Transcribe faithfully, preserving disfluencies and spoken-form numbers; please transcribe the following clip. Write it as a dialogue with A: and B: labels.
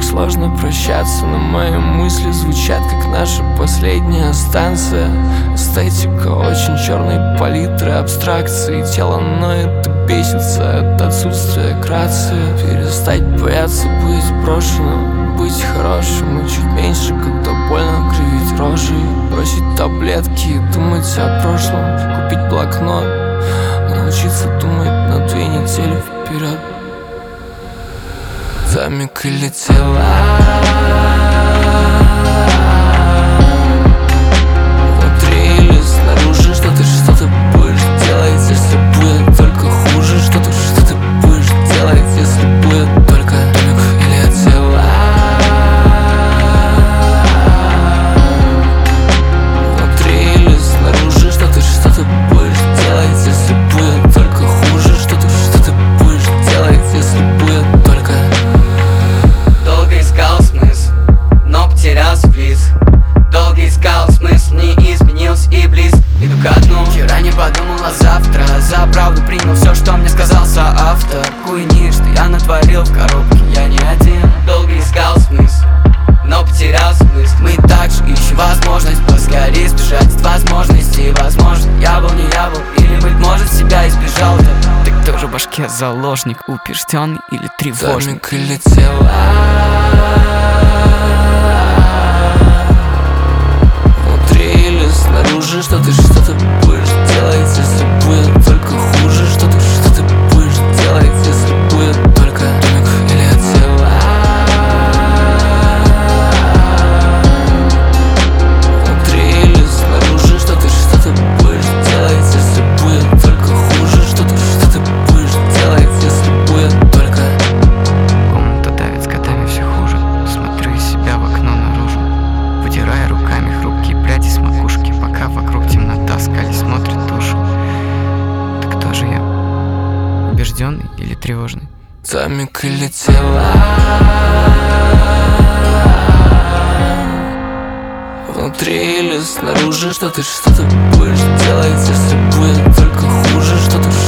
A: сложно прощаться, но мои мысли звучат, как наша последняя станция. Эстетика очень черной палитры абстракции. Тело ноет и бесится от отсутствия грации. Перестать бояться быть брошенным, быть хорошим и чуть меньше, когда больно кривить рожи. Бросить таблетки и думать о прошлом, купить блокнот, научиться думать на две недели вперед. За миг и летела внутри или снаружи, что ты, что ты будешь делать, если будет только хуже? Что ты, что ты будешь делать, если будет только домик и летела внутри или снаружи, что ты, что ты будешь делать, если будет только хуже? Что ты, что ты будешь делать, если будет только...
B: Долго искал смысл, но потерял вкус. Долго искал смысл, не изменился и близ. Иду ко дну. Вчера не подумал, а завтра за правду принял все, что мне сказал соавтор. Хуйни, что я натворил в коробке, я не один. Долго искал смысл, но потерял смысл. Мы также ищем возможность поскорее сбежать от возможностей. Возможно, я был, не я был, или, быть может, себя избежал. Да ты кто же в башке заложник, убежденный или тревожный?
A: За миг и летела внутри или снаружи, что ты, что ты будешь делать, если будет только хуже? Что ты, что ты будешь делать, если будет только домик и летела внутри или снаружи, что ты, что ты будешь делать, если будет только хуже? Что ты, что ты будешь делать, если будет только...
B: Комната давит с годами все хуже. Смотрю из себя в окно наружу, вытирая руками хрупкие пряди с макушки, пока вокруг темнота скали смотрит душу. Так кто же я? Убежденный или тревожный?
A: За миг и летела внутри или снаружи, что ты, что ты будешь делать, если будет только хуже? Что ты,